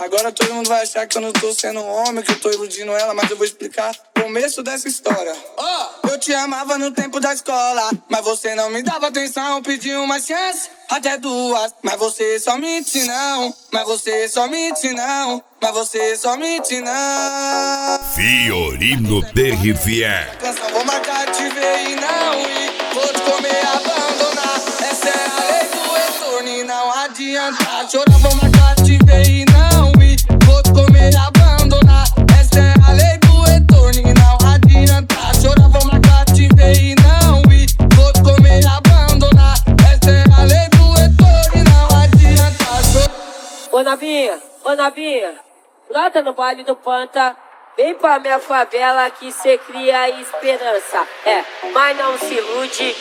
Agora todo mundo vai achar que eu não tô sendo um homem, que eu tô iludindo ela, mas eu vou explicar o começo dessa história. Eu te amava no tempo da escola, mas você não me dava atenção, pedi uma chance, até duas, mas você só mente não, mas você só mente não, mas você só mente não. Fiorino de Rivière. Canção, vou marcar, te ver e não ir, vou te comer, abandonar. Essa é a lei do retorno e não adianta chorar, vou marcar, te ver e não ir, vou te comer, abandonar. Essa é a lei do retorno e não adianta chorar, vou marcar, te ver e não ir, vou te comer, abandonar. Essa é a lei do retorno e não adianta chorar. Ô Nabinha, brota no baile do Panta. Vem pra minha favela que cê cria esperança. Mas não se ilude,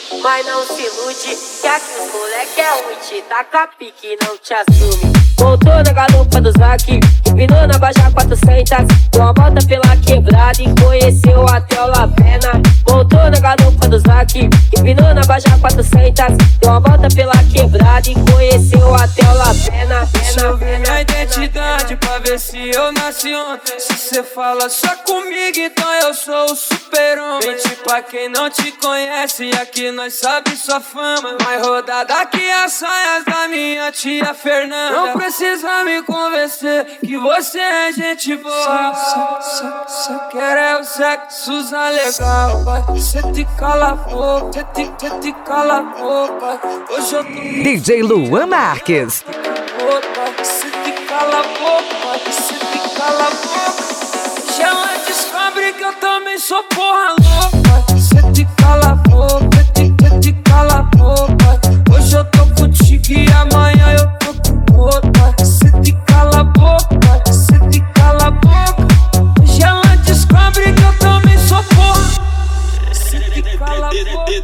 que aqui os moleque é ruim, te taca pique e não te assume. Voltou na garupa do Zac, empinou na Baixa 400, deu uma volta pela quebrada e conheceu até o Lapena. Voltou na garupa do Zac, empinou na Baixa 400, deu uma volta pela quebrada e conheceu até o Lapena. Deixa eu ver minha identidade pra ver se eu nasci ontem. Se cê fala só comigo, então eu sou o super-homem. Mente pra quem não te conhece, aqui nós sabe sua fama. Vai rodar daqui as saias da minha tia Fernanda. Não precisa me convencer que você é gente boa. Só quer é o sexo legal, vai. Cê te cala a boca, cê te cala a boca. Hoje eu tô DJ Luan Marques. cê te cala a boca, cê te cala a boca. Já ela descobre que eu também sou porra louca. Cê te cala a boca, cê te cala a boca. Hoje eu tô contigo e amanhã eu tô com outra. Cê te cala a boca, cê te cala a boca. Já ela descobre que eu também sou porra. Cê te cala a boca.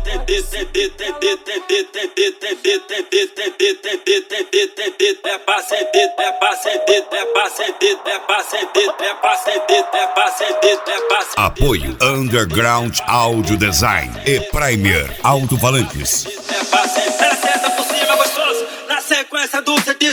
Apoio Underground Audio Design e Premier Alto-Falantes. Ela senta por cima gostoso, na sequência do CD.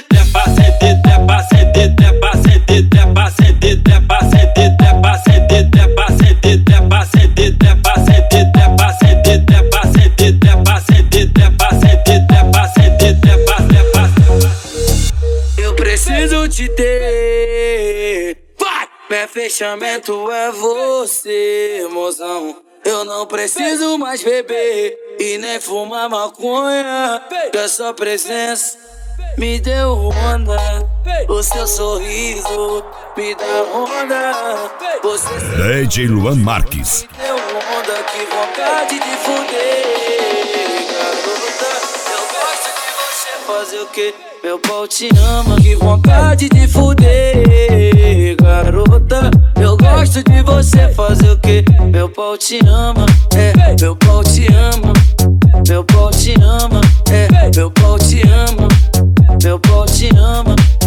Eu preciso te ter, vai! Meu fechamento é você, mozão. Eu não preciso mais beber e nem fumar maconha, que a sua presença me deu onda. O seu sorriso me dá onda. Você DJ Luan Marques. me deu onda, que vontade de fuder. Garota, eu gosto de você fazer o quê? Meu pau te ama, que vontade de fuder. Garota, eu gosto de você fazer o quê? Meu pau te ama, meu pau te ama. Meu pau te ama, meu pau te ama. Meu pau te ama.